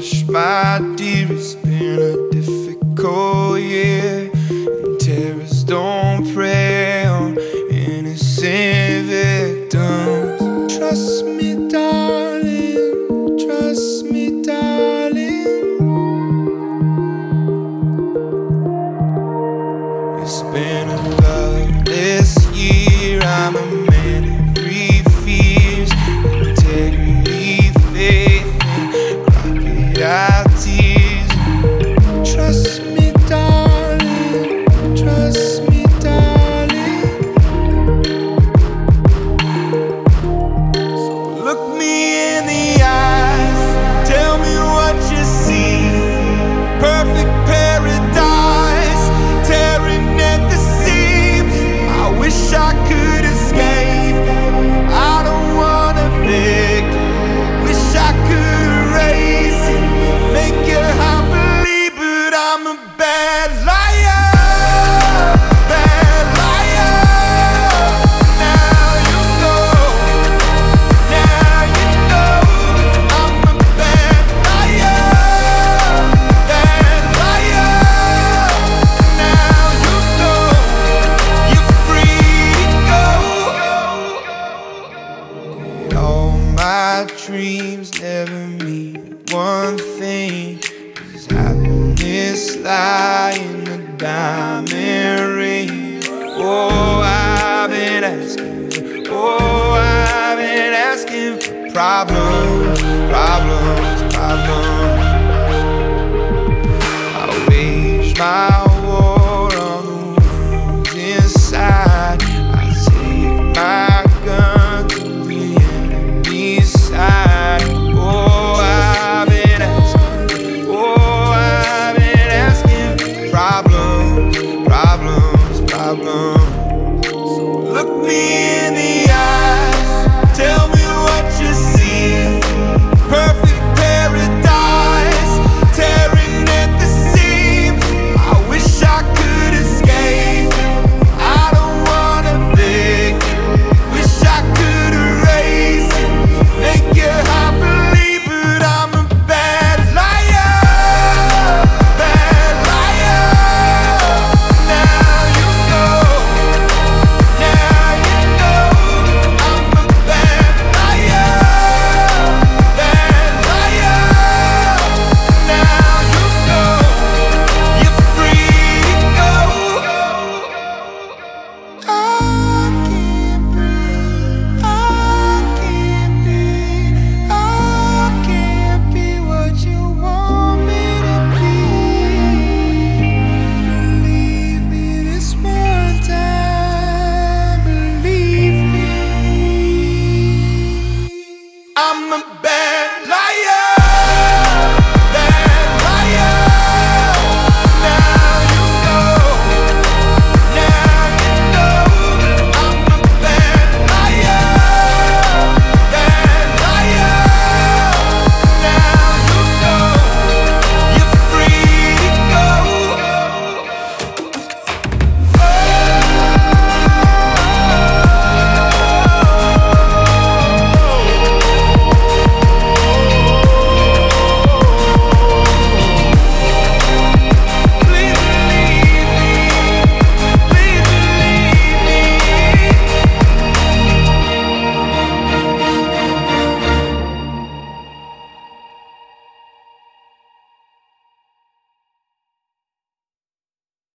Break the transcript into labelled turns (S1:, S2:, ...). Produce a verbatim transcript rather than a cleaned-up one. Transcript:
S1: Hush, my dear, it's been a difficult year, and terrorists don't prey on innocent victims. Trust me, darling, trust me, darling. It's been a loveless year. I'm a man of three fears: integrity, faith, and crocodile tears. Trust me, darling, trust me, darling. So look me in the eyes, tell me what you see. Perfect paradise, tearing at the seams. I wish I could escape. I don't wanna fake. Wish I could erase it, make you happily, but I'm a bad liar, bad liar. Now you know, now you know, I'm a bad liar, bad liar. Now you know, you're free to go. All my dreams never mean one thing. Does happiness lie in a diamond ring? Oh, I've been asking, oh, I've been asking for problems.